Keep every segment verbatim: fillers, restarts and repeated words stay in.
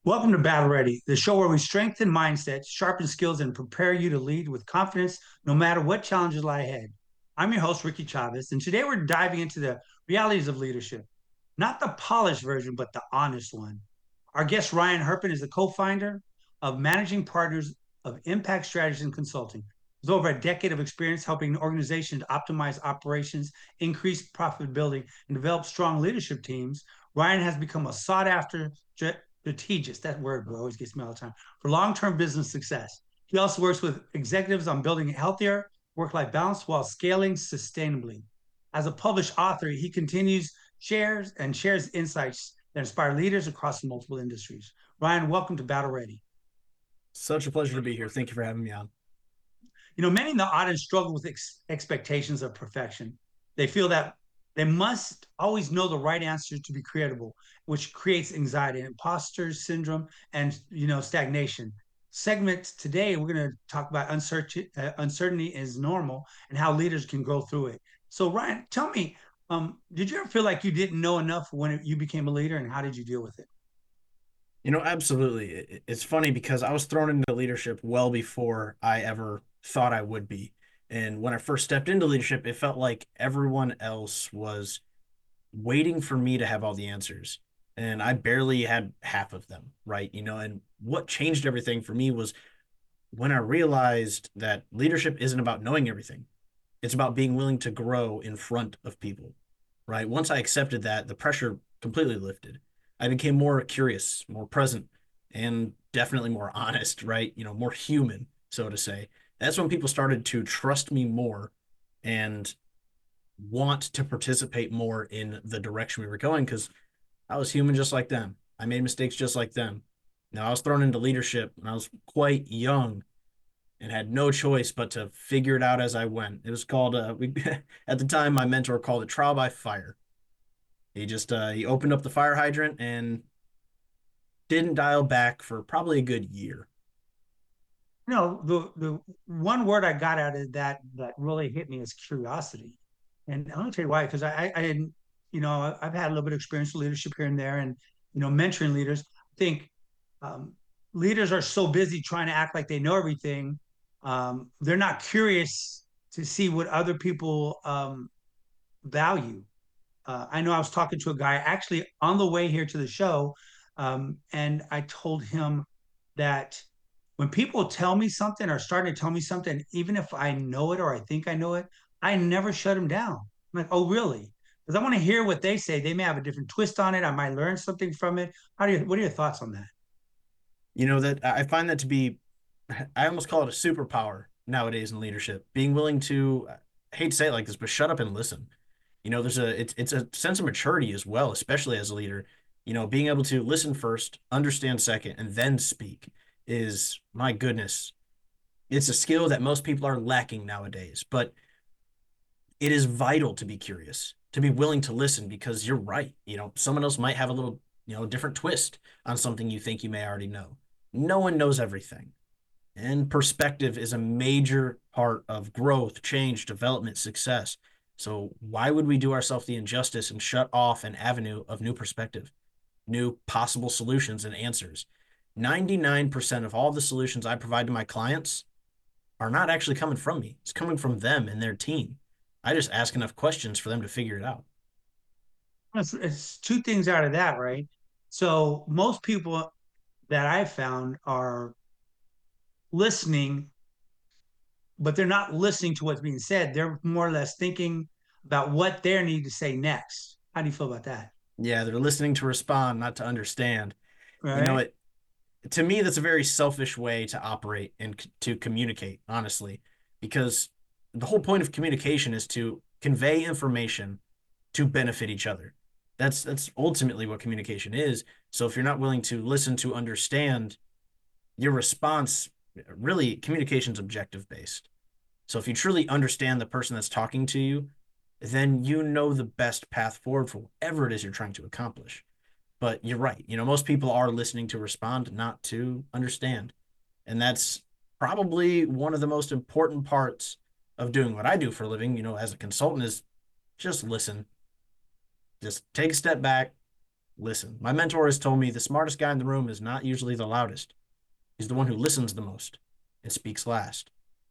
Welcome to Battle Ready, the show where we strengthen mindsets, sharpen skills, and prepare you to lead with confidence no matter what challenges lie ahead. I'm your host, Ricky Chavez, and today we're diving into the realities of leadership. Not the polished version, but the honest one. Our guest, Ryan Herpen, is the co founder of Managing Partners of Impact Strategies and Consulting. With over a decade of experience helping organizations optimize operations, increase profitability, and develop strong leadership teams, Ryan has become a sought after strategist, that word always gets me all the time, for long term business success. He also works with executives on building healthier work life balance while scaling sustainably. As a published author, he continues shares and shares insights that inspire leaders across multiple industries. Ryan, welcome to Battle Ready. Such a pleasure to be here. Thank you for having me on. You know, many in the audience struggle with ex- expectations of perfection. They feel that they must always know the right answer to be credible, which creates anxiety, imposter syndrome, and you know stagnation. Segment today, we're going to talk about uncertainty. Uh, uncertainty is normal, and how leaders can grow through it. So, Ryan, tell me, um, did you ever feel like you didn't know enough when you became a leader, and how did you deal with it? You know, absolutely. It- It's funny because I was thrown into leadership well before I ever thought I would be. And when I first stepped into leadership, it felt like everyone else was waiting for me to have all the answers. And I barely had half of them, right? You know, and what changed everything for me was when I realized that leadership isn't about knowing everything. It's about being willing to grow in front of people, right? Once I accepted that, the pressure completely lifted. I became more curious, more present, and definitely more honest, right? You know, more human, so to say. That's when people started to trust me more and want to participate more in the direction we were going because I was human just like them. I made mistakes just like them. Now, I was thrown into leadership when I was quite young and had no choice but to figure it out as I went. It was called uh, we at the time my mentor called it trial by fire. He just uh, he opened up the fire hydrant and didn't dial back for probably a good year. You know, the the one word I got out of that that really hit me is curiosity. And I'm gonna tell you why, because I, I didn't, you know, I've had a little bit of experience with leadership here and there, and you know, mentoring leaders. I think um, leaders are so busy trying to act like they know everything, um, they're not curious to see what other people um, value. Uh, I know I was talking to a guy actually on the way here to the show, um, and I told him that when people tell me something or starting to tell me something, even if I know it or I think I know it, I never shut them down. I'm like, oh, really? Because I want to hear what they say. They may have a different twist on it. I might learn something from it. How do you? What are your thoughts on that? You know that I find that to be, I almost call it a superpower nowadays in leadership. Being willing to, I hate to say it like this, but shut up and listen. You know, there's a it's it's a sense of maturity as well, especially as a leader. You know, being able to listen first, understand second, and then speak is my goodness. It's a skill that most people are lacking nowadays, but it is vital to be curious, to be willing to listen because you're right. You know, someone else might have a little, you know, different twist on something you think you may already know. No one knows everything. And perspective is a major part of growth, change, development, success. So why would we do ourselves the injustice and shut off an avenue of new perspective, new possible solutions and answers? ninety-nine percent of all the solutions I provide to my clients are not actually coming from me. It's coming from them and their team. I just ask enough questions for them to figure it out. It's, it's two things out of that, right? So most people that I've found are listening, but they're not listening to what's being said. They're more or less thinking about what they need to say next. How do you feel about that? Yeah, they're listening to respond, not to understand. You know, Right? it to me that's a very selfish way to operate and c- to communicate, honestly, because the whole point of communication is to convey information to benefit each other. That's that's ultimately what communication is. So if you're not willing to listen to understand, your response really communication's objective based. So if you truly understand the person that's talking to you, then you know the best path forward for whatever it is you're trying to accomplish. But you're right. You know, most people are listening to respond, not to understand. And that's probably one of the most important parts of doing what I do for a living, you know, as a consultant is just listen. Just take a step back, listen. My mentor has told me the smartest guy in the room is not usually the loudest. He's the one who listens the most and speaks last.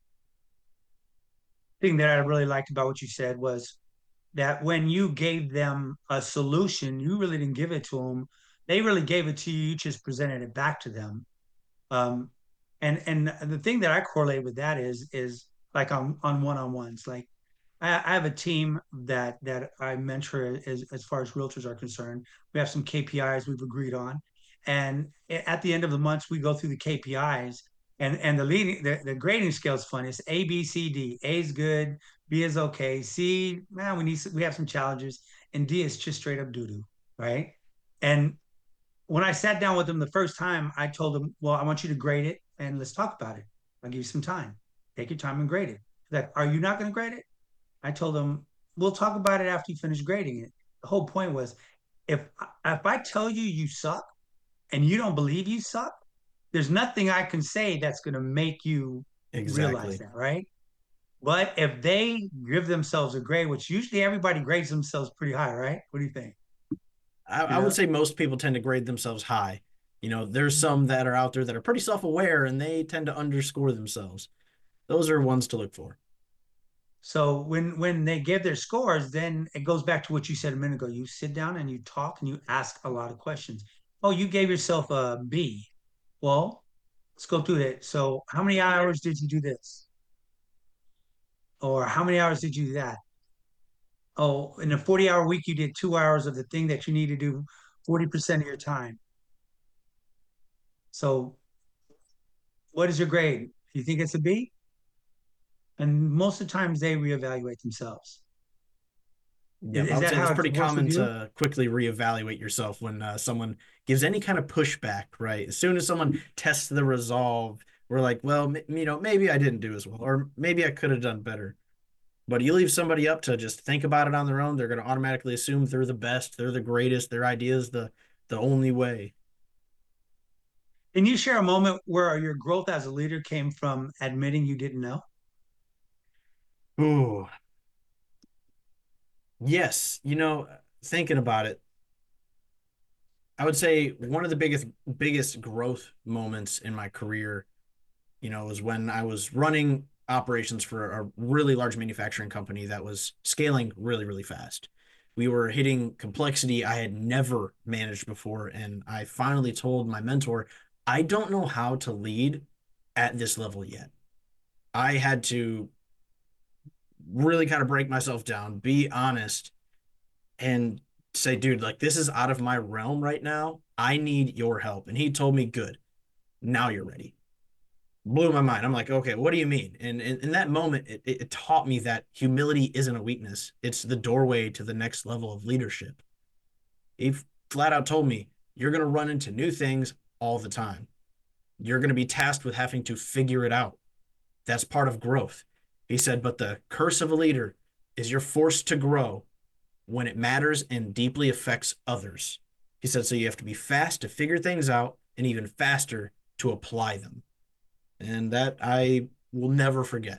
Thing that I really liked about what you said was that when you gave them a solution, you really didn't give it to them. They really gave it to you. You just presented it back to them. Um, and and the thing that I correlate with that is is like on on one on ones. Like I, I have a team that that I mentor as as far as realtors are concerned. We have some K P Is we've agreed on, and at the end of the month we go through the K P Is. And and the leading the, the grading scale is fun. It's A B C D. A is good, B is okay, C, man, we need some, we have some challenges, and D is just straight up doo doo, right? And when I sat down with them the first time, I told them, well, I want you to grade it and let's talk about it. I'll give you some time. Take your time and grade it. Like, are you not going to grade it? I told them, we'll talk about it after you finish grading it. The whole point was, if if I tell you you suck and you don't believe you suck, there's nothing I can say that's going to make you realize Exactly. that, right? But if they give themselves a grade, which usually everybody grades themselves pretty high, right? What do you think? I, You I would know, say most people tend to grade themselves high. You know, there's some that are out there that are pretty self-aware and they tend to underscore themselves. Those are ones to look for. so when when they give their scores, then it goes back to what you said a minute ago. You sit down and you talk and you ask a lot of questions. Oh, you gave yourself a B. Well, let's go through that. So how many hours did you do this? Or how many hours did you do that? Oh, in a forty hour week, you did two hours of the thing that you need to do forty percent of your time. So what is your grade? Do you think it's a B? And most of the times they reevaluate themselves. Is, Yep, I is would that say how that's it pretty works with common you? to quickly reevaluate yourself when uh, someone gives any kind of pushback, right? As soon as someone tests the resolve, we're like, well, m- you know, maybe I didn't do as well, or maybe I could have done better. But you leave somebody up to just think about it on their own, they're going to automatically assume they're the best, they're the greatest, their idea is the the only way. Can you share a moment where your growth as a leader came from admitting you didn't know? Ooh, yes. You know, thinking about it, I would say one of the biggest biggest growth moments in my career, you know, was when I was running operations for a really large manufacturing company that was scaling really, really fast. We were hitting complexity I had never managed before. And I finally told my mentor, I don't know how to lead at this level yet. I had to really kind of break myself down, be honest, and say, dude, like this is out of my realm right now. I need your help. And he told me, good, now you're ready. Blew my mind. I'm like, okay, what do you mean? And in, in that moment, it, it taught me that humility isn't a weakness. It's the doorway to the next level of leadership. He flat out told me, you're going to run into new things all the time. You're going to be tasked with having to figure it out. That's part of growth. He said, but the curse of a leader is you're forced to grow when it matters and deeply affects others. He said, so you have to be fast to figure things out and even faster to apply them. And that I will never forget.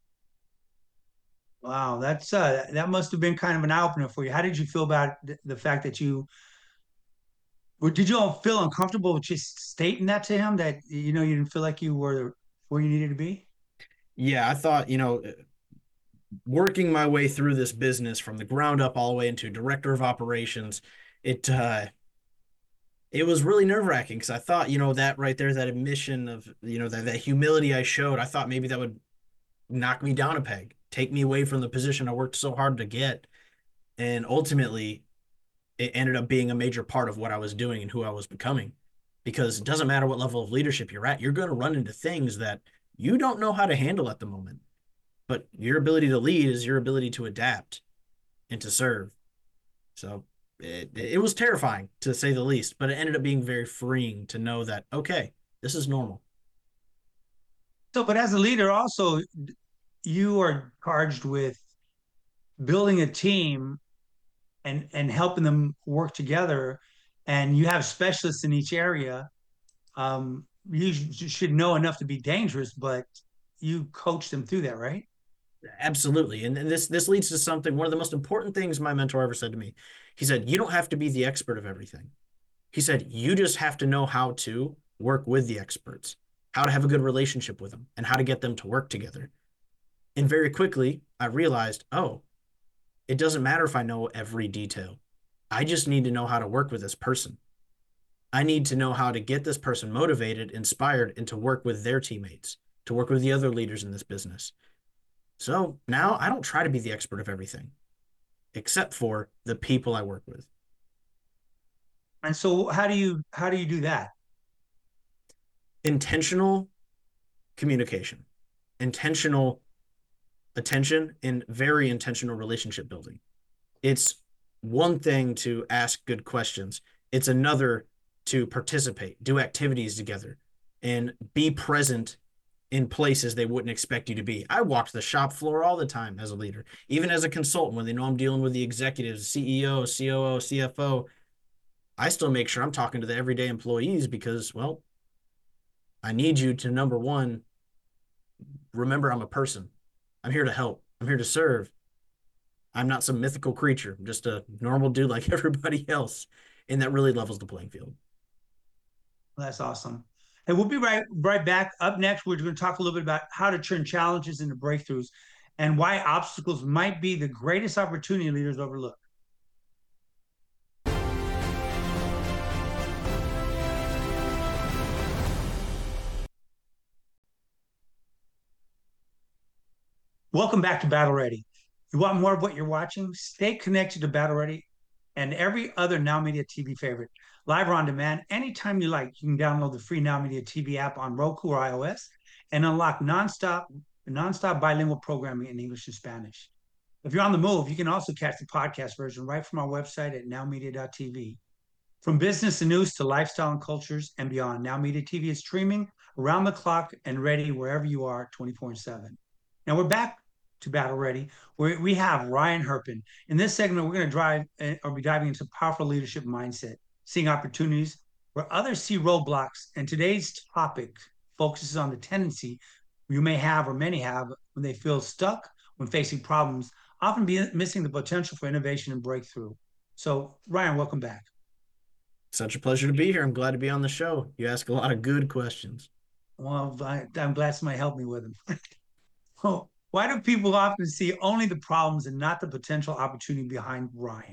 Wow, that's uh, that must have been kind of an eye opener for you. How did you feel about th- the fact that you or did you all feel uncomfortable with just stating that to him that you know you didn't feel like you were where you needed to be? Yeah, I thought, you know, working my way through this business from the ground up all the way into director of operations, it uh it was really nerve-wracking because I thought, you know, that right there, that admission of, you know, that, that humility I showed, I thought maybe that would knock me down a peg, take me away from the position I worked so hard to get. And ultimately, it ended up being a major part of what I was doing and who I was becoming. Because it doesn't matter what level of leadership you're at, you're going to run into things that you don't know how to handle at the moment. But your ability to lead is your ability to adapt and to serve. So it, it was terrifying to say the least, but it ended up being very freeing to know that, okay, this is normal. So, but as a leader, also you are charged with building a team and and helping them work together, and you have specialists in each area. Um, you should know enough to be dangerous, but you coach them through that, right? Absolutely. And, and this this leads to something, one of the most important things my mentor ever said to me. He said, you don't have to be the expert of everything. He said, you just have to know how to work with the experts, how to have a good relationship with them, and how to get them to work together. And very quickly, I realized, oh, it doesn't matter if I know every detail. I just need to know how to work with this person. I need to know how to get this person motivated, inspired, and to work with their teammates, to work with the other leaders in this business. So now I don't try to be the expert of everything, except for the people I work with. And so how do you how do you do that? Intentional communication, intentional attention, and very intentional relationship building. It's one thing to ask good questions, it's another to participate, do activities together, and be present in places they wouldn't expect you to be. I walked the shop floor all the time as a leader, even as a consultant when they know I'm dealing with the executives, C E O, C O O, C F O. I still make sure I'm talking to the everyday employees because, well, I need you to, number one, remember I'm a person. I'm here to help. I'm here to serve. I'm not some mythical creature. I'm just a normal dude like everybody else. And that really levels the playing field. That's awesome. And we'll be right right back. Up next, we're going to talk a little bit about how to turn challenges into breakthroughs and why obstacles might be the greatest opportunity leaders overlook. Welcome back to Battle Ready. You want more of what you're watching? Stay connected to Battle Ready and every other Now Media T V favorite, live or on demand, anytime you like. You can download the free Now Media T V app on Roku or iOS and unlock nonstop, nonstop bilingual programming in English and Spanish. If you're on the move, you can also catch the podcast version right from our website at now media dot t v. From business and news to lifestyle and cultures and beyond, Now Media T V is streaming around the clock and ready wherever you are twenty-four seven. Now we're back to Battle Ready, where we have Ryan Herpen. In this segment, we're going to drive uh, or be diving into powerful leadership mindset, seeing opportunities where others see roadblocks. And today's topic focuses on the tendency you may have or many have when they feel stuck when facing problems, often be missing the potential for innovation and breakthrough. So, Ryan, welcome back. Such a pleasure to be here. I'm glad to be on the show. You ask a lot of good questions. Well, I, I'm glad somebody helped me with them. Oh, why do people often see only the problems and not the potential opportunity behind Ryan?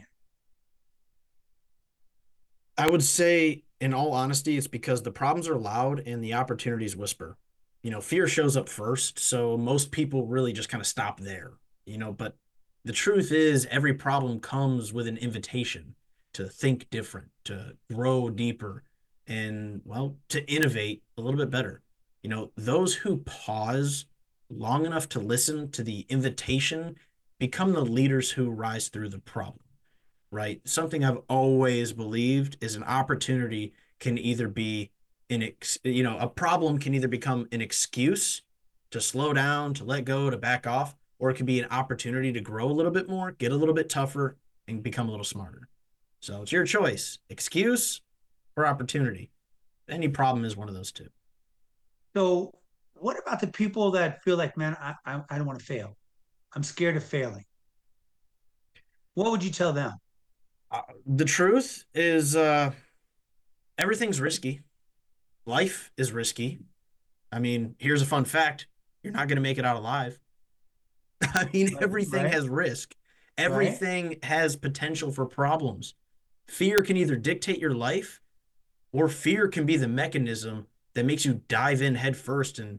I would say, in all honesty, it's because the problems are loud and the opportunities whisper. You know, fear shows up first, so most people really just kind of stop there, you know, but the truth is every problem comes with an invitation to think different, to grow deeper, and, well, to innovate a little bit better. You know, those who pause long enough to listen to the invitation become the leaders who rise through the problem, right? Something I've always believed is an opportunity can either be an ex, you know, a problem can either become an excuse to slow down, to let go, to back off, or it can be an opportunity to grow a little bit more, get a little bit tougher, and become a little smarter. So it's your choice, excuse or opportunity. Any problem is one of those two. So, what about the people that feel like, man, I, I, I don't want to fail. I'm scared of failing. What would you tell them? Uh, the truth is, uh, everything's risky. Life is risky. I mean, here's a fun fact: you're not going to make it out alive. I mean, everything Right, has risk. right. Everything has potential for problems. Fear can either dictate your life, or fear can be the mechanism that makes you dive in head first and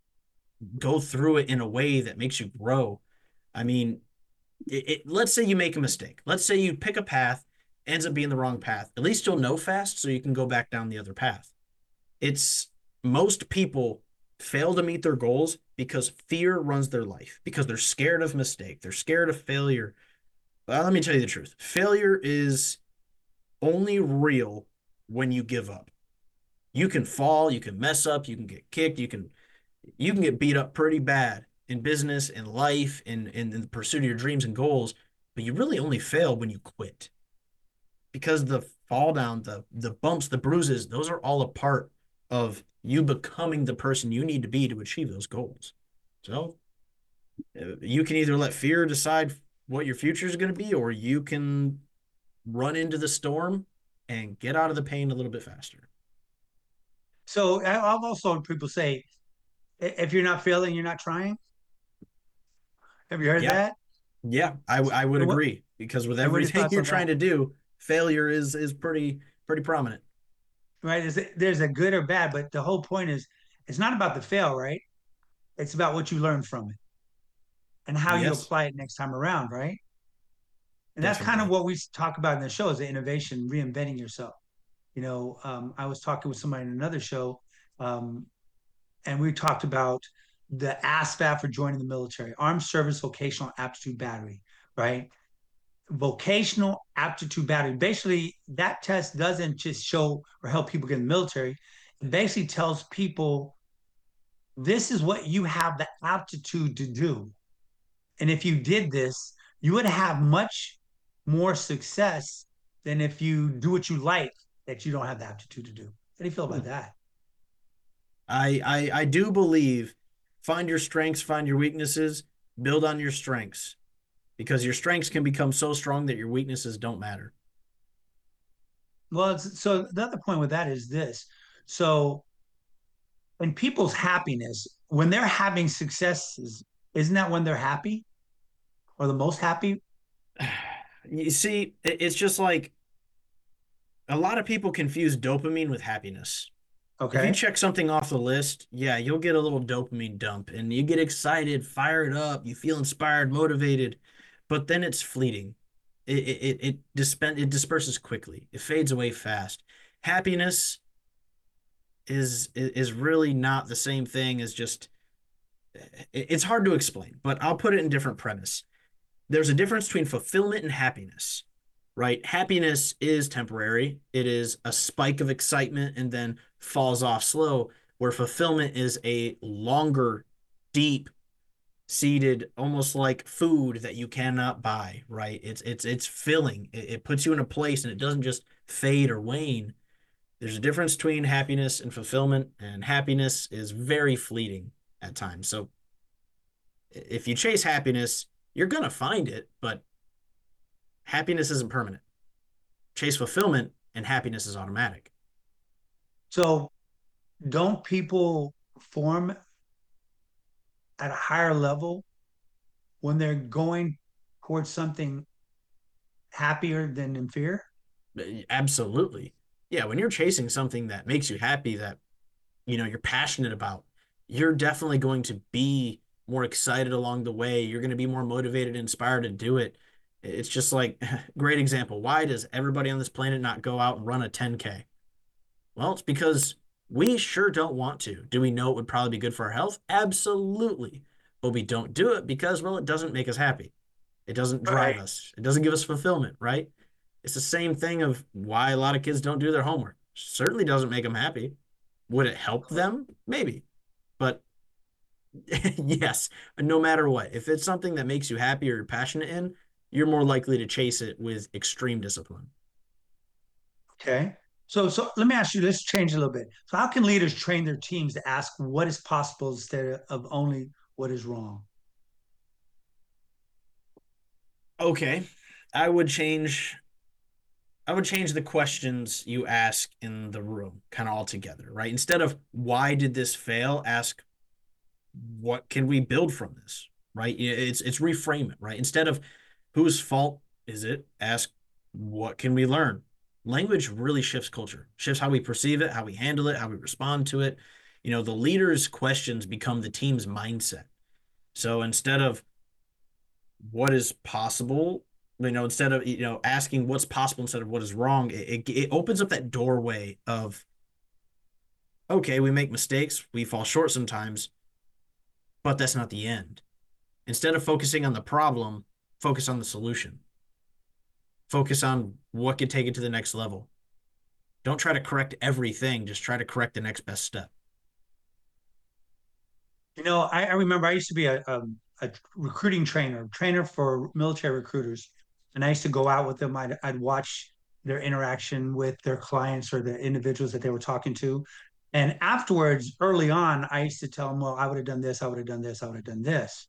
go through it in a way that makes you grow. I mean, it, it, let's say you make a mistake. Let's say you pick a path, ends up being the wrong path. At least you'll know fast so you can go back down the other path. It's most people fail to meet their goals because fear runs their life, because they're scared of mistake. They're scared of failure. Well, let me tell you the truth. Failure is only real when you give up. You can fall, you can mess up, you can get kicked, you can you can get beat up pretty bad in business, in life, in, in, in the pursuit of your dreams and goals, but you really only fail when you quit. Because the fall down, the the bumps, the bruises, those are all a part of you becoming the person you need to be to achieve those goals. So Uh, You can either let fear decide what your future is going to be, or you can run into the storm and get out of the pain a little bit faster. So I- I've also heard people say, if you're not failing, you're not trying. Have you heard Yeah, that? yeah, I I would And what agree because with and what are your everything thoughts you're on trying that? to do, failure is is pretty pretty prominent. Right? Is it, there's a good or bad, but the whole point is it's not about the fail, right? It's about what you learn from it and how you Yes, apply it next time around, right? And that's kind of definitely. what we talk about in the show is the innovation, reinventing yourself. You know, um, I was talking with somebody in another show, um, and we talked about the ASVAB for joining the military, Armed Service Vocational Aptitude Battery, right? Vocational Aptitude Battery. Basically, that test doesn't just show or help people get in the military. It basically tells people this is what you have the aptitude to do. And if you did this, you would have much more success than if you do what you like that you don't have the aptitude to do. How do you feel about Hmm. that? I, I I do believe find your strengths, find your weaknesses, build on your strengths because your strengths can become so strong that your weaknesses don't matter. Well, so the other point with that is this. So, in people's happiness, when they're having successes, isn't that when they're happy or the most happy? You see, it's just like a lot of people confuse dopamine with happiness. If you Okay. check something off the list, yeah, you'll get a little dopamine dump and you get excited, fired up, you feel inspired, motivated, but then it's fleeting. It it it dispen it disperses quickly. It fades away fast. Happiness is is really not the same thing as just it's hard to explain, but I'll put it in different premise. There's a difference between fulfillment and happiness, right? Happiness is temporary. It is a spike of excitement and then falls off slow, where fulfillment is a longer, deep seated, almost like food that you cannot buy, right? It's it's it's filling. It, it puts you in a place and it doesn't just fade or wane. There's a difference between happiness and fulfillment, and happiness is very fleeting at times. So if you chase happiness, you're gonna find it, but happiness isn't permanent. Chase fulfillment and happiness is automatic. So, don't people form at a higher level when they're going towards something happier than in fear? Absolutely. Yeah, when you're chasing something that makes you happy, that you know you're passionate about, you're definitely going to be more excited along the way. You're going to be more motivated and inspired to do it. It's just like great example. Why does everybody on this planet not go out and run a ten K? Well, it's because we sure don't want to. Do we know it would probably be good for our health? Absolutely. But we don't do it because, well, it doesn't make us happy. It doesn't drive Right. us. It doesn't give us fulfillment, right? It's the same thing of why a lot of kids don't do their homework. Certainly doesn't make them happy. Would it help them? Maybe. But yes, no matter what, if it's something that makes you happy or you're passionate in, you're more likely to chase it with extreme discipline. Okay. So, so let me ask you, let's change a little bit. So, how can leaders train their teams to ask what is possible instead of only what is wrong? Okay. I would change I would change the questions you ask in the room kind of altogether, right? Instead of why did this fail, ask what can we build from this, right? It's it's reframe it, right? Instead of whose fault is it, ask what can we learn? Language really shifts culture, shifts how we perceive it, how we handle it, how we respond to it. You know, the leader's questions become the team's mindset. So instead of what is possible, you know, instead of, you know, asking what's possible instead of what is wrong, it, it, it opens up that doorway of, okay, we make mistakes, we fall short sometimes, but that's not the end. Instead of focusing on the problem, focus on the solution. Focus on what could take it to the next level. Don't try to correct everything, just try to correct the next best step. You know, I, I remember I used to be a, a, a recruiting trainer, trainer for military recruiters, and I used to go out with them. I'd, I'd watch their interaction with their clients or the individuals that they were talking to. And afterwards, early on, I used to tell them, well, I would have done this, I would have done this, I would have done this.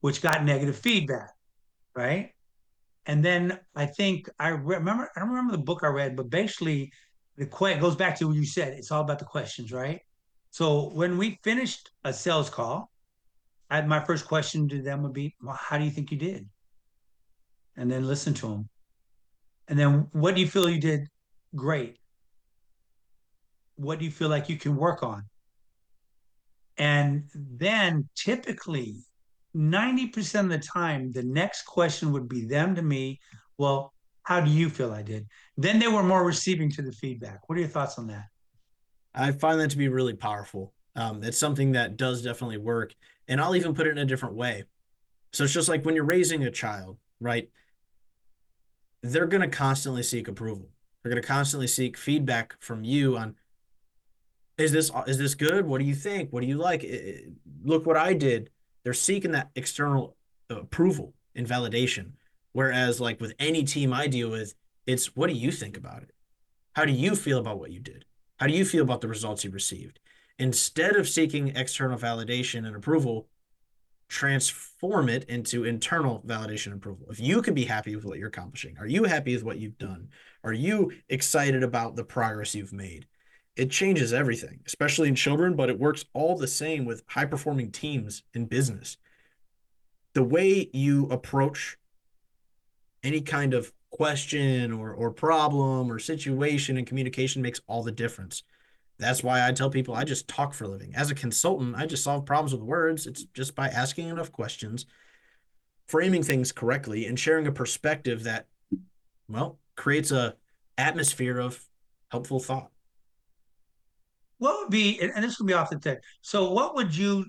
which got negative feedback, right? And then I think I remember, I don't remember the book I read, but basically the que- goes back to what you said. It's all about the questions, right? So when we finished a sales call, I had my first question to them would be, well, how do you think you did? And then listen to them. And then what do you feel you did great? What do you feel like you can work on? And then typically ninety percent of the time, the next question would be them to me, well, how do you feel I did? Then they were more receiving to the feedback. What are your thoughts on that? I find that to be really powerful. Um, it's something that does definitely work. And I'll even put it in a different way. So it's just like when you're raising a child, right? They're going to constantly seek approval. They're going to constantly seek feedback from you on, is this is this good? What do you think? What do you like? Look what I did. They're seeking that external approval and validation. Whereas like with any team I deal with, it's what do you think about it? How do you feel about what you did? How do you feel about the results you received? Instead of seeking external validation and approval, transform it into internal validation and approval. If you can be happy with what you're accomplishing, are you happy with what you've done? Are you excited about the progress you've made? It changes everything, especially in children, but it works all the same with high performing teams in business. The way you approach any kind of question or, or problem or situation in communication makes all the difference. That's why I tell people I just talk for a living. As a consultant, I just solve problems with words. It's just by asking enough questions, framing things correctly, and sharing a perspective that, well, creates a atmosphere of helpful thought. What would be, and this will be off the tip. So, what would you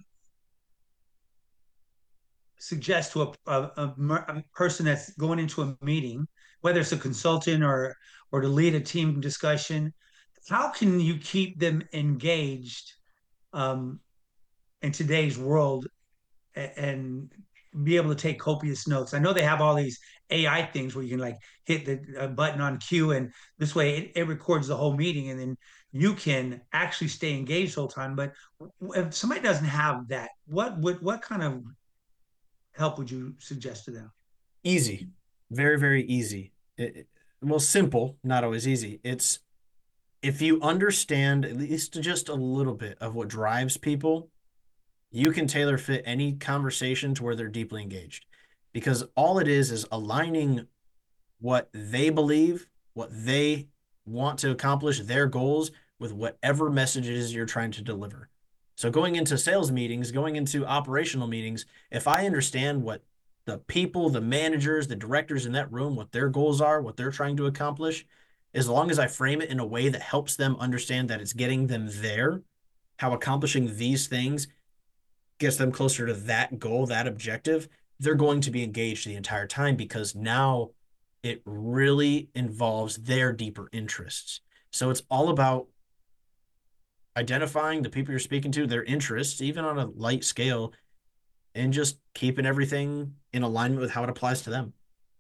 suggest to a, a, a person that's going into a meeting, whether it's a consultant or or to lead a team discussion? How can you keep them engaged um, in today's world and be able to take copious notes? I know they have all these A I things where you can like hit the button on cue, and this way it, it records the whole meeting, and then you can actually stay engaged the whole time. But if somebody doesn't have that, what would what kind of help would you suggest to them? Easy, very, very easy. It, it, well, simple, not always easy. It's if you understand at least just a little bit of what drives people, you can tailor fit any conversation to where they're deeply engaged. Because all it is is aligning what they believe, what they want to accomplish, their goals with whatever messages you're trying to deliver. So going into sales meetings, going into operational meetings, if I understand what the people, the managers, the directors in that room, what their goals are, what they're trying to accomplish, as long as I frame it in a way that helps them understand that it's getting them there, how accomplishing these things gets them closer to that goal, that objective, they're going to be engaged the entire time because now it really involves their deeper interests. So it's all about identifying the people you're speaking to, their interests, even on a light scale, and just keeping everything in alignment with how it applies to them.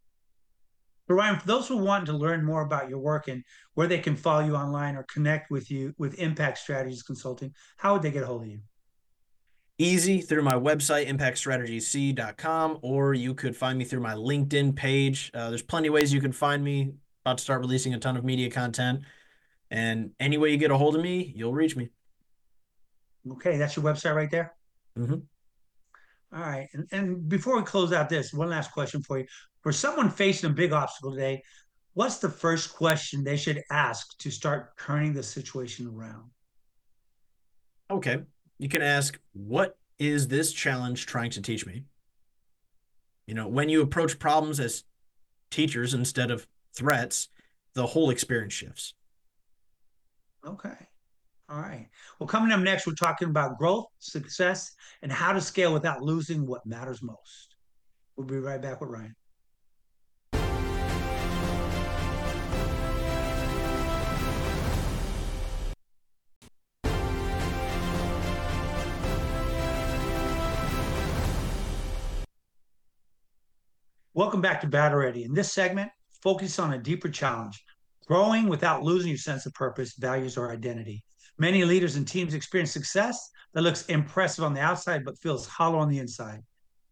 So Ryan, for those who want to learn more about your work and where they can follow you online or connect with you with Impact Strategies Consulting, how would they get a hold of you? Easy through my website, impact strategies c dot com, or you could find me through my LinkedIn page. Uh, there's plenty of ways you can find me. About to start releasing a ton of media content. And any way you get a hold of me, you'll reach me. Okay, that's your website right there. Mm-hmm. All right. And, and before we close out this, one last question for you. For someone facing a big obstacle today, what's the first question they should ask to start turning the situation around? Okay. You can ask, what is this challenge trying to teach me? You know, when you approach problems as teachers instead of threats, the whole experience shifts. Okay. All right. Well, coming up next, we're talking about growth, success, and how to scale without losing what matters most. We'll be right back with Ryan. Welcome back to Battle Ready. In this segment, focus on a deeper challenge, growing without losing your sense of purpose, values, or identity. Many leaders and teams experience success that looks impressive on the outside but feels hollow on the inside.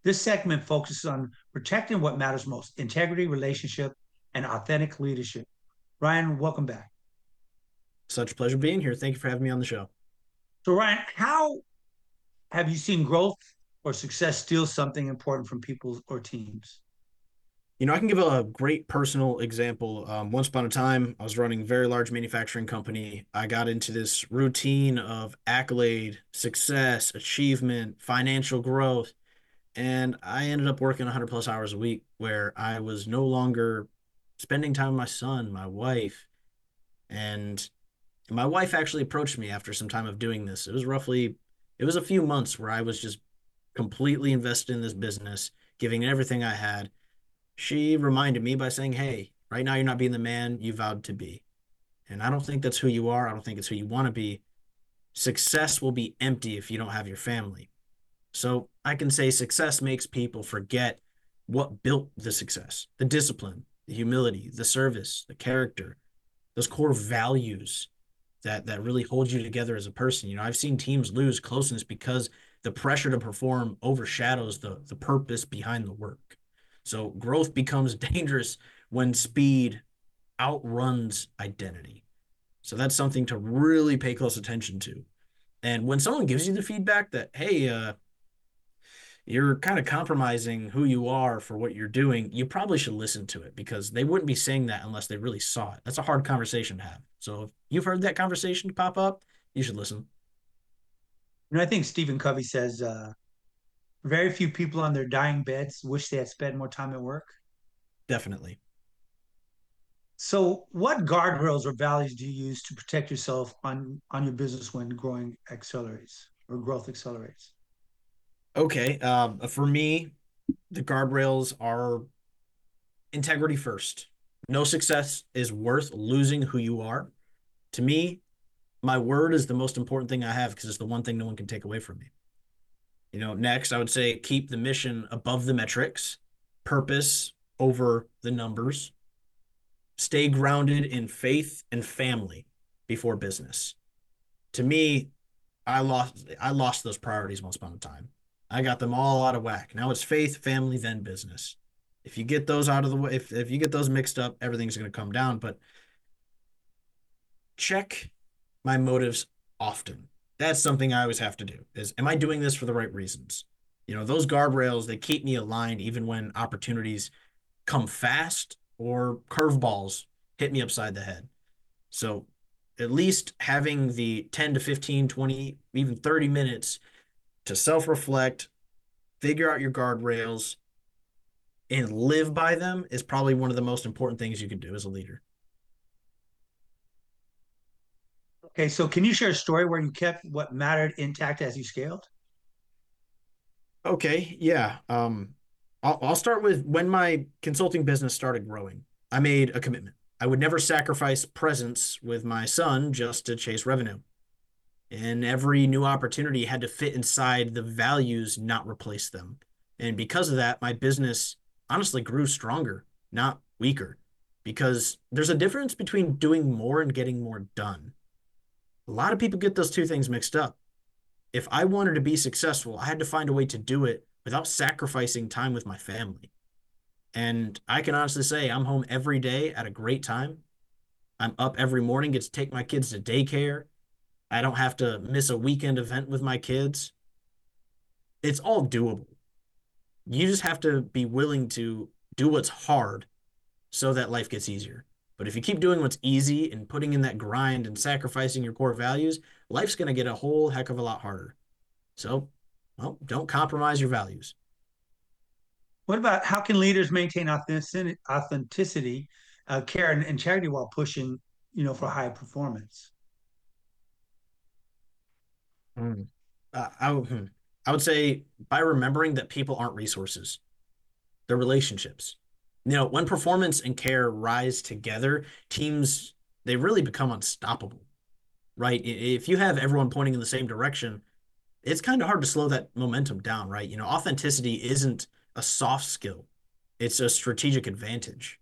This segment focuses on protecting what matters most: integrity, relationship, and authentic leadership. Ryan, welcome back. Such a pleasure being here. Thank you for having me on the show. So, Ryan, how have you seen growth or success steal something important from people or teams? You know, I can give a great personal example. Um, once upon a time, I was running a very large manufacturing company. I got into this routine of accolade, success, achievement, financial growth, and I ended up working one hundred plus hours a week where I was no longer spending time with my son, my wife, and my wife actually approached me after some time of doing this. It was roughly, it was a few months where I was just completely invested in this business, giving everything I had. She reminded me by saying, "Hey, right now you're not being the man you vowed to be." And I don't think that's who you are. I don't think it's who you want to be. Success will be empty if you don't have your family. So I can say success makes people forget what built the success: the discipline, the humility, the service, the character, those core values that that really hold you together as a person. You know, I've seen teams lose closeness because the pressure to perform overshadows the the purpose behind the work. So growth becomes dangerous when speed outruns identity. So that's something to really pay close attention to. And when someone gives you the feedback that, hey, uh, you're kind of compromising who you are for what you're doing, you probably should listen to it because they wouldn't be saying that unless they really saw it. That's a hard conversation to have. So if you've heard that conversation pop up, you should listen. And I think Stephen Covey says uh, very few people on their dying beds wish they had spent more time at work. Definitely. So, what guardrails or values do you use to protect yourself on on your business when growing accelerates or growth accelerates? Okay. Um, for me, the guardrails are integrity first. No success is worth losing who you are. To me, my word is the most important thing I have because it's the one thing no one can take away from me. You know, next, I would say keep the mission above the metrics, purpose over the numbers, stay grounded in faith and family before business. To me, I lost I lost those priorities once upon a time. I got them all out of whack. Now it's faith, family, then business. If you get those out of the way, if, if you get those mixed up, everything's going to come down. But check my motives often. That's something I always have to do is, am I doing this for the right reasons? You know, those guardrails, they keep me aligned even when opportunities come fast or curveballs hit me upside the head. So at least having the ten to fifteen, twenty, even thirty minutes to self reflect, figure out your guardrails, and live by them is probably one of the most important things you can do as a leader. Okay, so can you share a story where you kept what mattered intact as you scaled? Okay, yeah. Um, I'll, I'll start with when my consulting business started growing. I made a commitment. I would never sacrifice presence with my son just to chase revenue. And every new opportunity had to fit inside the values, not replace them. And because of that, my business honestly grew stronger, not weaker, because there's a difference between doing more and getting more done. A lot of people get those two things mixed up. If I wanted to be successful, I had to find a way to do it without sacrificing time with my family. And I can honestly say I'm home every day at a great time. I'm up every morning, get to take my kids to daycare. I don't have to miss a weekend event with my kids. It's all doable. You just have to be willing to do what's hard so that life gets easier. But if you keep doing what's easy and putting in that grind and sacrificing your core values, life's going to get a whole heck of a lot harder. So, well, don't compromise your values. What about how can leaders maintain authenticity, authenticity uh, care, and, and charity while pushing, you know, for high performance? Mm. Uh, I, would- hmm. I would say by remembering that people aren't resources, they're relationships. You know, when performance and care rise together, teams, they really become unstoppable, right? If you have everyone pointing in the same direction, it's kind of hard to slow that momentum down, right? You know, authenticity isn't a soft skill, it's a strategic advantage.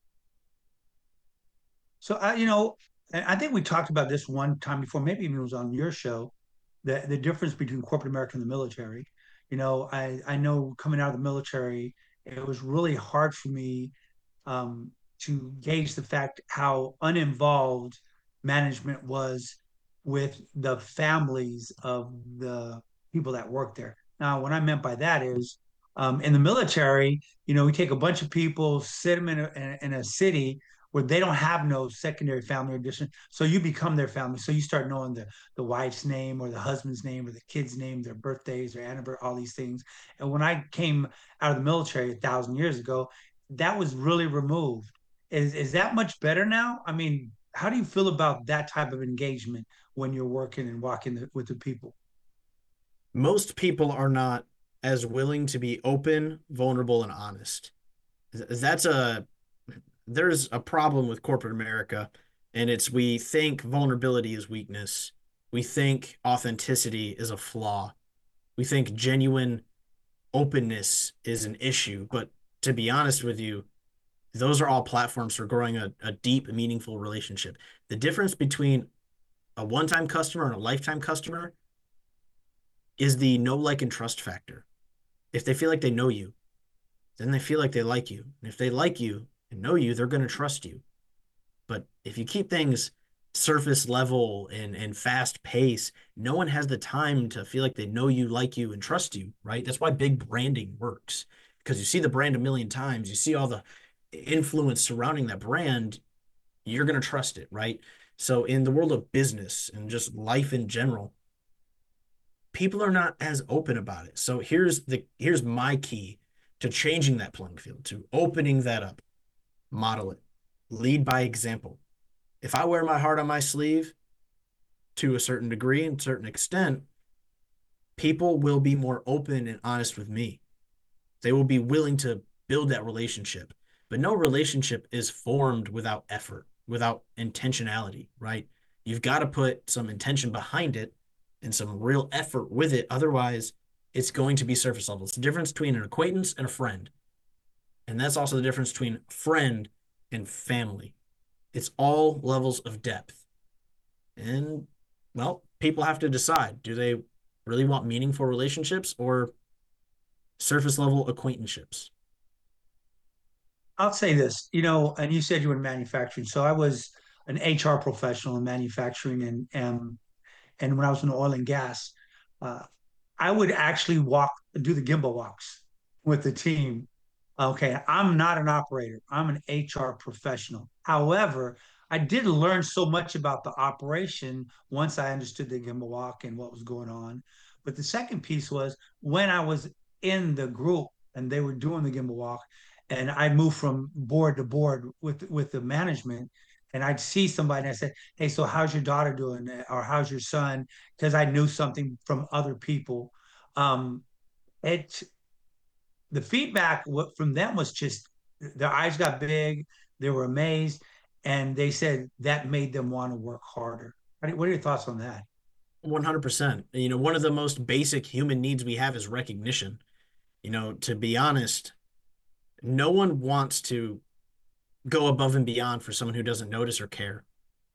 So, I, you know, I think we talked about this one time before, maybe even it was on your show, the, the difference between corporate America and the military. You know, I I know coming out of the military, it was really hard for me um, to gauge the fact how uninvolved management was with the families of the people that work there. Now, what I meant by that is um, in the military, you know, we take a bunch of people, sit them in a, in a city where they don't have no secondary family addition. So you become their family. So you start knowing the, the wife's name or the husband's name or the kid's name, their birthdays, their anniversary, all these things. And when I came out of the military a thousand years ago, that was really removed. Is is that much better now? I mean, how do you feel about that type of engagement when you're working and walking the, with the people? Most people are not as willing to be open, vulnerable, and honest. That's a there's a problem with corporate America, and it's we think vulnerability is weakness. We think authenticity is a flaw. We think genuine openness is an issue. But to be honest with you, those are all platforms for growing a, a deep, meaningful relationship. The difference between a one-time customer and a lifetime customer is the know, like, and trust factor. If they feel like they know you, then they feel like they like you. And if they like you and know you, they're going to trust you. But if you keep things surface level and and fast pace, no one has the time to feel like they know you, like you, and trust you, right? That's why big branding works. Because you see the brand a million times, you see all the influence surrounding that brand, you're going to trust it, right? So in the world of business and just life in general, people are not as open about it. So here's the here's my key to changing that playing field, to opening that up. Model it. Lead by example. If I wear my heart on my sleeve to a certain degree and certain extent, people will be more open and honest with me. They will be willing to build that relationship. But no relationship is formed without effort, without intentionality, right? You've got to put some intention behind it and some real effort with it. Otherwise, it's going to be surface level. It's the difference between an acquaintance and a friend. And that's also the difference between friend and family. It's all levels of depth. And, well, people have to decide, do they really want meaningful relationships or surface level acquaintanceships? I'll say this, you know, and you said you were in manufacturing. So I was an H R professional in manufacturing and and and when I was in oil and gas, uh, I would actually walk, do the gimbal walks with the team. Okay, I'm not an operator. I'm an H R professional. However, I did learn so much about the operation once I understood the gimbal walk and what was going on. But the second piece was when I was in the group and they were doing the gimbal walk, and I moved from board to board with with the management, and I'd see somebody and I said, "Hey, so how's your daughter doing? Or how's your son?" Because I knew something from other people. Um, it the feedback from them was just their eyes got big, they were amazed, and they said that made them want to work harder. What are your thoughts on that? one hundred percent. You know, one of the most basic human needs we have is recognition. You know, to be honest, no one wants to go above and beyond for someone who doesn't notice or care.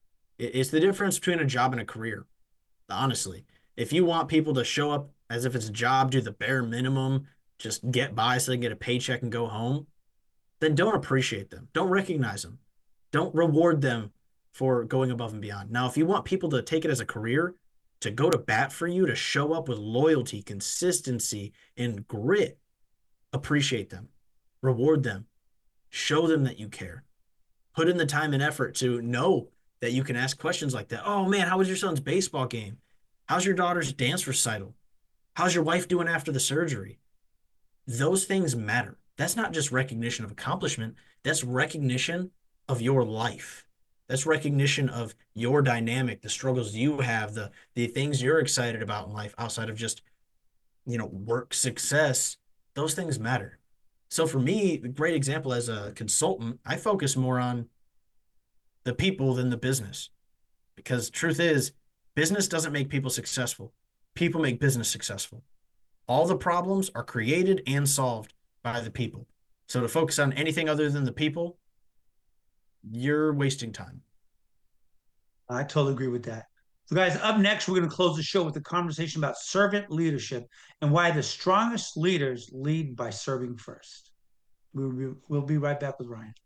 It's the difference between a job and a career, honestly. If you want people to show up as if it's a job, do the bare minimum, just get by so they can get a paycheck and go home, then don't appreciate them. Don't recognize them. Don't reward them for going above and beyond. Now, if you want people to take it as a career, to go to bat for you, to show up with loyalty, consistency, and grit, appreciate them, reward them, show them that you care, put in the time and effort to know that you can ask questions like that. Oh man, how was your son's baseball game? How's your daughter's dance recital? How's your wife doing after the surgery? Those things matter. That's not just recognition of accomplishment, that's recognition of your life. That's recognition of your dynamic, the struggles you have, the the things you're excited about in life outside of just, you know, work success. Those things matter. So for me, a great example as a consultant, I focus more on the people than the business. Because truth is, business doesn't make people successful. People make business successful. All the problems are created and solved by the people. So to focus on anything other than the people, you're wasting time. I totally agree with that. So, guys, up next, we're going to close the show with a conversation about servant leadership and why the strongest leaders lead by serving first. We'll be, we'll be right back with Ryan.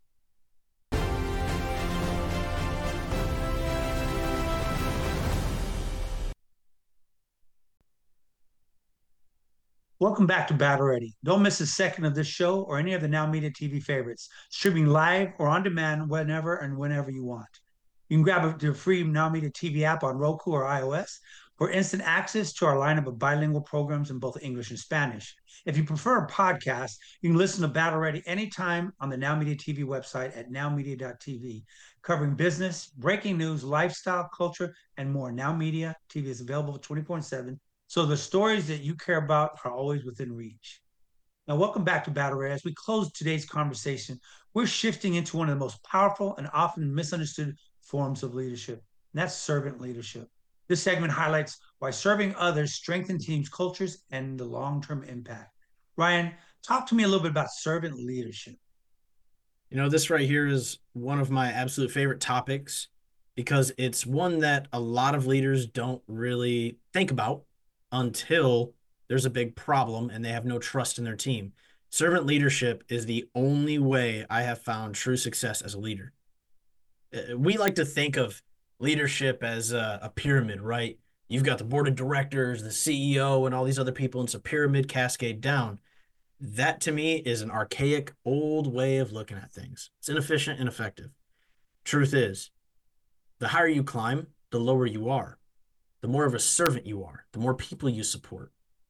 Welcome back to Battle Ready. Don't miss a second of this show or any of the Now Media T V favorites, streaming live or on demand whenever and whenever you want. You can grab the free Now Media T V app on Roku or iOS for instant access to our lineup of bilingual programs in both English and Spanish. If you prefer a podcast, you can listen to Battle Ready anytime on the Now Media T V website at now media dot t v, covering business, breaking news, lifestyle, culture, and more. Now Media T V is available twenty-four seven, so the stories that you care about are always within reach. Now, welcome back to Battle Ready. As we close today's conversation, we're shifting into one of the most powerful and often misunderstood forms of leadership, and that's servant leadership. This segment highlights why serving others strengthens teams' cultures and the long-term impact. Ryan, talk to me a little bit about servant leadership. You know, this right here is one of my absolute favorite topics because it's one that a lot of leaders don't really think about until there's a big problem and they have no trust in their team. Servant leadership is the only way I have found true success as a leader. We like to think of leadership as a, a pyramid, right? You've got the board of directors, the C E O, and all these other people, and it's a pyramid cascade down. That to me is an archaic, old way of looking at things. It's inefficient, ineffective. Truth is, the higher you climb, the lower you are. The more of a servant you are, the more people you support.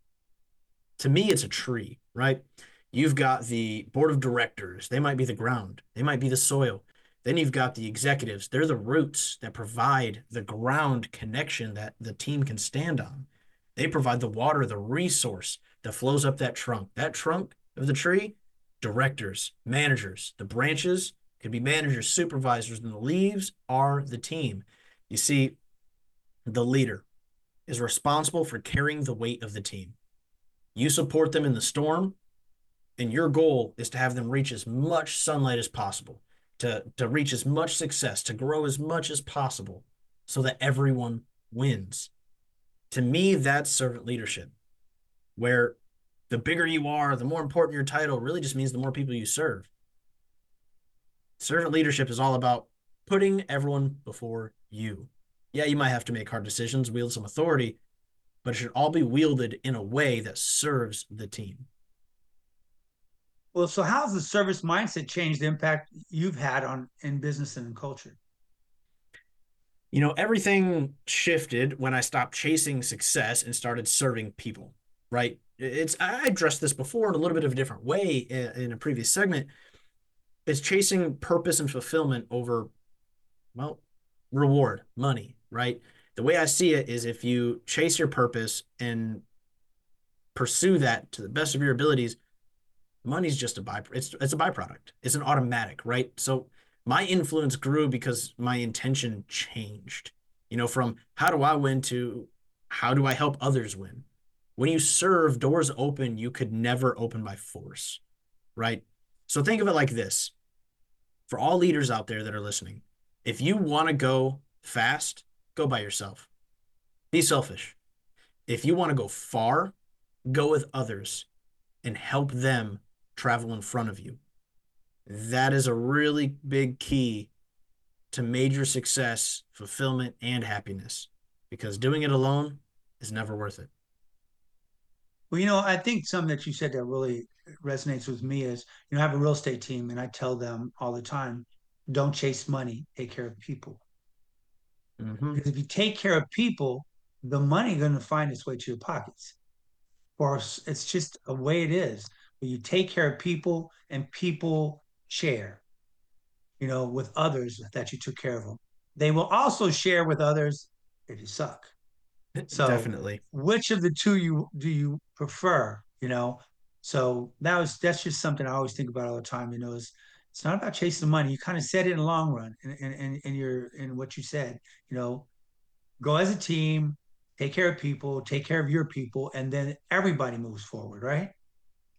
To me, it's a tree, right? You've got the board of directors. They might be the ground. They might be the soil. Then you've got the executives. They're the roots that provide the ground connection that the team can stand on. They provide the water, the resource that flows up that trunk. That trunk of the tree, directors, managers. The branches could be managers, supervisors, and the leaves are the team. You see, the leader is responsible for carrying the weight of the team. You support them in the storm, and your goal is to have them reach as much sunlight as possible, to, to reach as much success, to grow as much as possible so that everyone wins. To me, that's servant leadership, where the bigger you are, the more important your title really just means the more people you serve. Servant leadership is all about putting everyone before you. Yeah, you might have to make hard decisions, wield some authority, but it should all be wielded in a way that serves the team. Well, so how's the service mindset changed the impact you've had on in business and in culture? You know, everything shifted when I stopped chasing success and started serving people, right? It's I addressed this before in a little bit of a different way in, in a previous segment. It's chasing purpose and fulfillment over, well, reward, money, right? The way I see it is if you chase your purpose and pursue that to the best of your abilities, money's just a by it's it's a byproduct. It's an automatic, right? So my influence grew because my intention changed. You know, from how do I win to how do I help others win? When you serve, doors open you could never open by force, right? So think of it like this. For all leaders out there that are listening, if you want to go fast, go by yourself. Be selfish. If you want to go far, go with others and help them travel in front of you. That is a really big key to major success, fulfillment, and happiness, because doing it alone is never worth it. Well, you know, I think something that you said that really resonates with me is, you know, I have a real estate team and I tell them all the time, don't chase money, take care of people. Mm-hmm. Because if you take care of people, the money is going to find its way to your pockets. Or it's just a way it is. But you take care of people and people share, you know, with others that you took care of them. They will also share with others if you suck. So Definitely. which of the two you do you prefer, you know? So that was that's just something I always think about all the time, you know, is it's not about chasing money. You kind of said it in the long run in, in, in your in what you said, you know, go as a team, take care of people, take care of your people, and then everybody moves forward, right?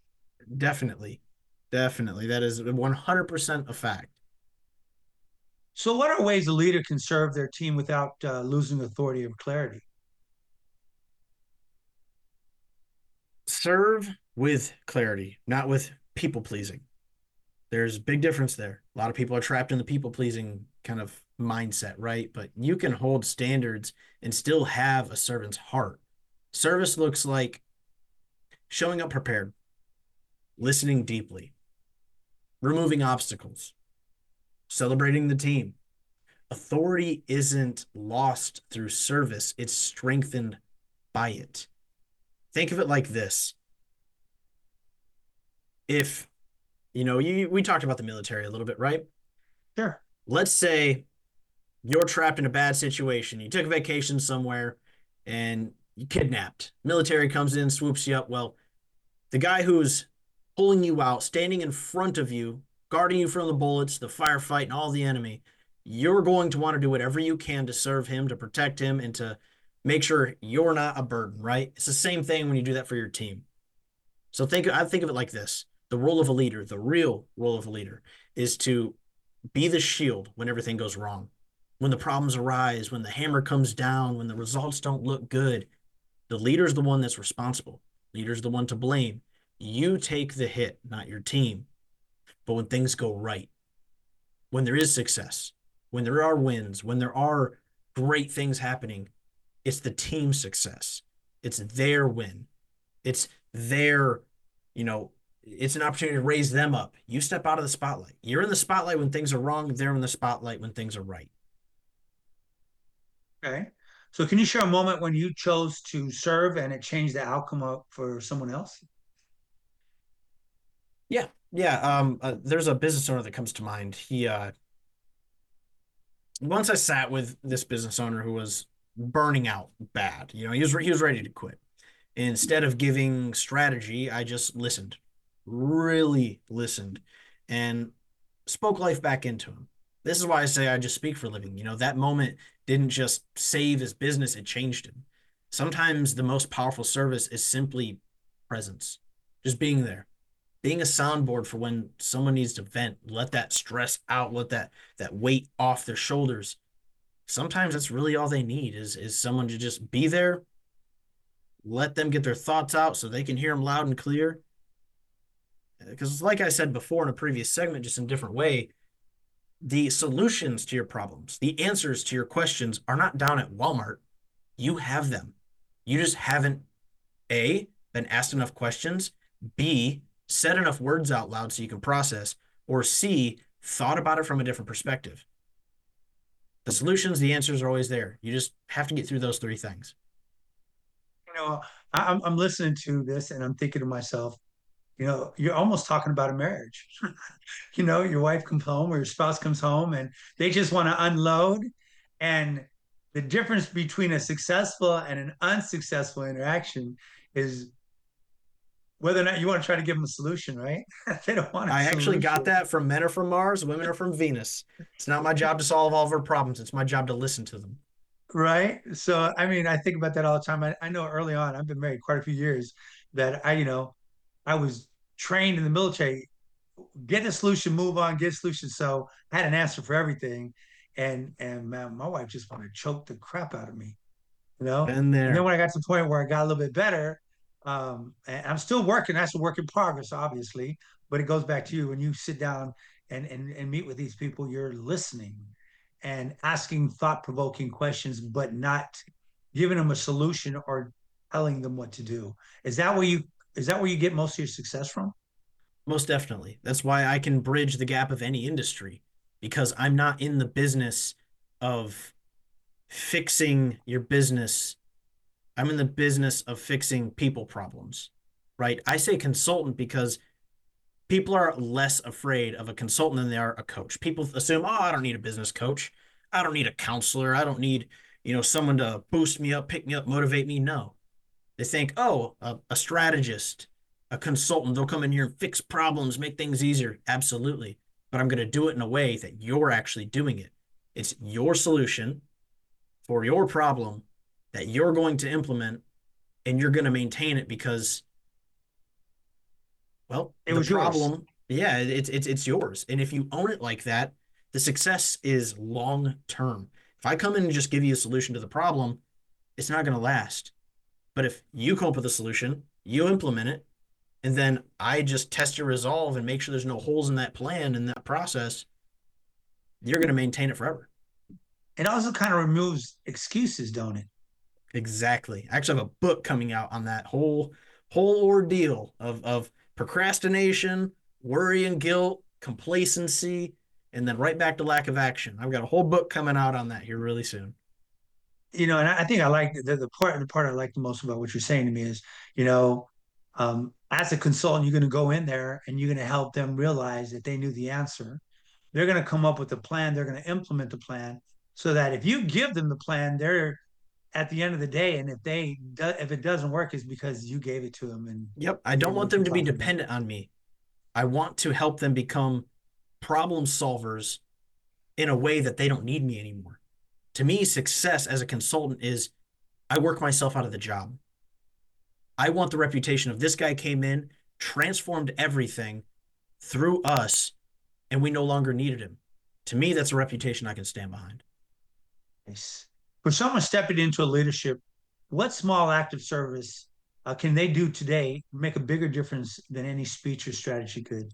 Definitely. Definitely. That is one hundred percent a fact. So, what are ways a leader can serve their team without uh, losing authority or clarity? Serve with clarity, not with people pleasing. There's a big difference there. A lot of people are trapped in the people pleasing kind of mindset, right? But you can hold standards and still have a servant's heart. Service looks like showing up prepared, listening deeply, removing obstacles, celebrating the team. Authority isn't lost through service, it's strengthened by it. Think of it like this. If, you know, you, we talked about the military a little bit, right? Sure. Let's say you're trapped in a bad situation. You took a vacation somewhere and you kidnapped. Military comes in, swoops you up. Well, the guy who's pulling you out, standing in front of you, guarding you from the bullets, the firefight, and all the enemy, you're going to want to do whatever you can to serve him, to protect him, and to make sure you're not a burden, right? It's the same thing when you do that for your team. So think I think of it like this. The role of a leader, the real role of a leader, is to be the shield when everything goes wrong. When the problems arise, when the hammer comes down, when the results don't look good, the leader's the one that's responsible. Leader's the one to blame. You take the hit, not your team. But when things go right, when there is success, when there are wins, when there are great things happening, it's the team's success. It's their win. It's their, you know, it's an opportunity to raise them up. You step out of the spotlight. You're in the spotlight when things are wrong. They're in the spotlight when things are right. Okay. So, can you share a moment when you chose to serve and it changed the outcome of, for someone else? Yeah. Yeah. Um, uh, there's a business owner that comes to mind. He, uh, once I sat with this business owner who was burning out bad, you know, he was, he was ready to quit. Instead of giving strategy, I just listened, really listened, and spoke life back into him. This is why I say I just speak for a living. You know, that moment didn't just save his business, it changed him. Sometimes the most powerful service is simply presence, just being there, being a soundboard for when someone needs to vent, let that stress out, let that that weight off their shoulders. Sometimes that's really all they need is is someone to just be there, let them get their thoughts out so they can hear them loud and clear. Because, like I said before in a previous segment, just in a different way, the solutions to your problems, the answers to your questions are not down at Walmart. You have them. You just haven't, A, been asked enough questions, B, said enough words out loud so you can process, or C, thought about it from a different perspective. The solutions, the answers are always there. You just have to get through those three things. You know, I, I'm I'm listening to this and I'm thinking to myself, you know, you're almost talking about a marriage. You know, your wife comes home or your spouse comes home and they just want to unload. And the difference between a successful and an unsuccessful interaction is whether or not you want to try to give them a solution, right? They don't want a I actually got solution. that from men are from Mars, women are from Venus. It's not my job to solve all of our problems. It's my job to listen to them. Right. So, I mean, I think about that all the time. I, I know early on, I've been married quite a few years, that I, you know, I was trained in the military, get a solution, move on, get a solution. So I had an answer for everything. And, and man, my wife just wanted to choke the crap out of me, you know? Been And then there. when I got to the point where I got a little bit better, um, and I'm still working, that's a work in progress, obviously, but it goes back to you when you sit down and, and, and meet with these people, you're listening and asking thought provoking questions, but not giving them a solution or telling them what to do. Is that where you is that where you get most of your success from? Most definitely. That's why I can bridge the gap of any industry because I'm not in the business of fixing your business. I'm in the business of fixing people problems, right? I say consultant because people are less afraid of a consultant than they are a coach. People assume, oh, I don't need a business coach. I don't need a counselor. I don't need, you know, someone to boost me up, pick me up, motivate me. No. They think, oh, a, a strategist, a consultant, they'll come in here and fix problems, make things easier. Absolutely. But I'm going to do it in a way that you're actually doing it. It's your solution for your problem that you're going to implement and you're going to maintain it because, well, It the was yours. problem, yeah, it's it's it's yours. And if you own it like that, The success is long term. If I come in and just give you a solution to the problem, it's not going to last. But if you come up with a solution, you implement it, and then I just test your resolve and make sure there's no holes in that plan and that process, you're going to maintain it forever. It also kind of removes excuses, don't it? Exactly. I actually have a book coming out on that whole whole ordeal of of procrastination, worry and guilt, complacency, and then right back to lack of action. I've got a whole book coming out on that here really soon. You know, and I think I like the, the part the part I like the most about what you're saying to me is, you know, um, as a consultant, you're going to go in there and you're going to help them realize that they knew the answer. They're going to come up with a plan. They're going to implement the plan so that if you give them the plan, they're at the end of the day, and if they if it doesn't work, it's because you gave it to them. And Yep, I don't want them to be dependent on me. I want to help them become problem solvers in a way that they don't need me anymore. To me, success as a consultant is I work myself out of the job. I want the reputation of this guy came in, transformed everything through us, and we no longer needed him. To me, that's a reputation I can stand behind. Nice. For someone stepping into a leadership, what small act of service uh, can they do today make a bigger difference than any speech or strategy could?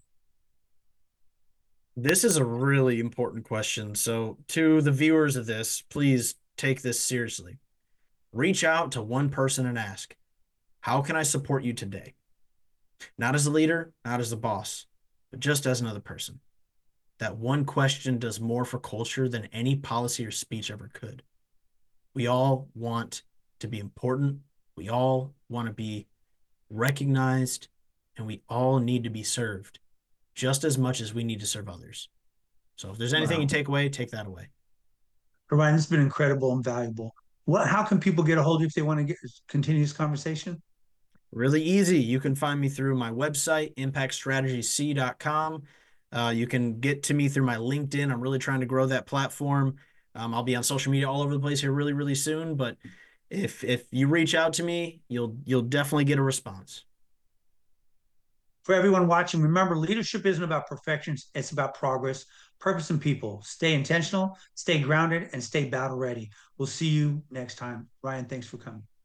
This is a really important question. So, to the viewers of this, please take this seriously. Reach out to one person and ask, how can I support you today? Not as a leader, not as a boss, but just as another person. That one question does more for culture than any policy or speech ever could. We all want to be important. We all want to be recognized, and we all need to be served just as much as we need to serve others. So if there's anything wow. you take away, take that away. Ryan, this has been incredible and valuable. What, how can people get a hold of you if they want to get, continue this conversation? Really easy. You can find me through my website, impact strategy c dot com. Uh, you can get to me through my LinkedIn. I'm really trying to grow that platform. Um, I'll be on social media all over the place here really, really soon. But if if you reach out to me, you'll you'll definitely get a response. For everyone watching, remember, leadership isn't about perfection. It's about progress, purpose, and people. Stay intentional, stay grounded, and stay battle ready. We'll see you next time. Ryan, thanks for coming.